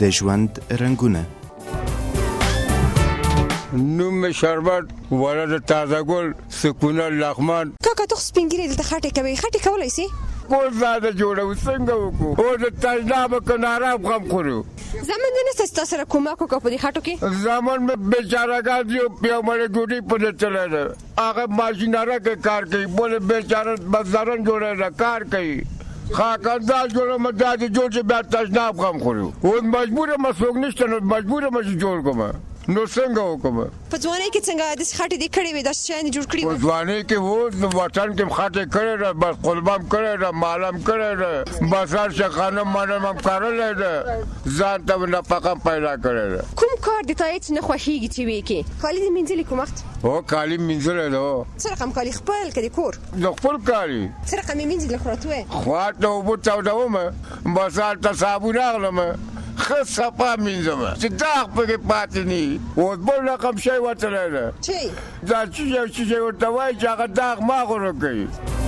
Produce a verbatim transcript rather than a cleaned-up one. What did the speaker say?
د ژوند رنګونه. نوم شربت ولد تازه ګل سکونه لغمان. کاکا ته سپینګری دلته خټه کوي خټه کولای شي کور زاده جوړو څنګه وکړو او د تجناب کناره غم خورو. زمون نه ست سره کومه کو په دې خټو کې زمون مې بیچاره غاډیو په مړ ګوډي په چلاله هغه ماشیناره کې کار کوي بوله بیچاره بازارن جوړه کار کوي خاکندار جوړه مدد جوړ چې بیا تجناب غم خورو او مجبور مسوګ نشته نو مجبور مې جوړ کوم نو څنګه وکم په ځواني کې څنګه د خټې د کړې وې د شان جوړ کړې په ځواني کې وو د وطن کې خټې کړې را بس قلبم کړې را مالم کړې را بازار شخانه مانم کارل را ځان ته نه پقم پیدا کړې کوم کار د تایت نه خوښیږي چې وې کې خالي د منځلي کوم وخت او کالی منځل نو سره کوم کالی خپل کړي کور د خپل کالی سره کوم منځل خراتوي خواته وبو تاودوم بازار ته صابون اغلم خصپا منځم چې داغ په پاتې ني او بل رقم شي وته نه چی دا چې چې ورته وای چې هغه داغ ما غوړ کوي.